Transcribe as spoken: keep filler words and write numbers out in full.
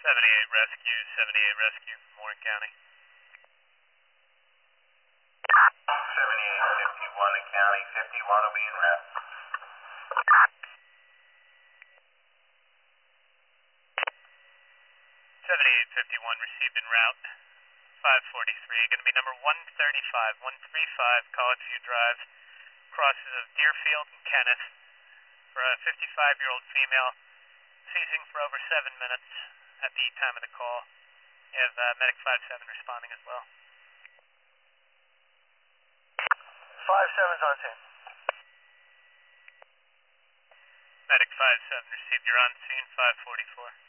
seventy-eight Rescue, seventy-eight Rescue, Warren County. seventy-eight fifty-one in County, fifty-one will be en route. seventy-eight fifty-one received en route. five forty-three, going to be number one thirty-five, one thirty-five College View Drive, crosses of Deerfield and Kenneth, for a fifty-five-year-old female, seizing for over seven minutes at the time of the call. You have uh, Medic five seven responding as well. five seven's on scene. Medic five seven received, you're on scene, five forty-four.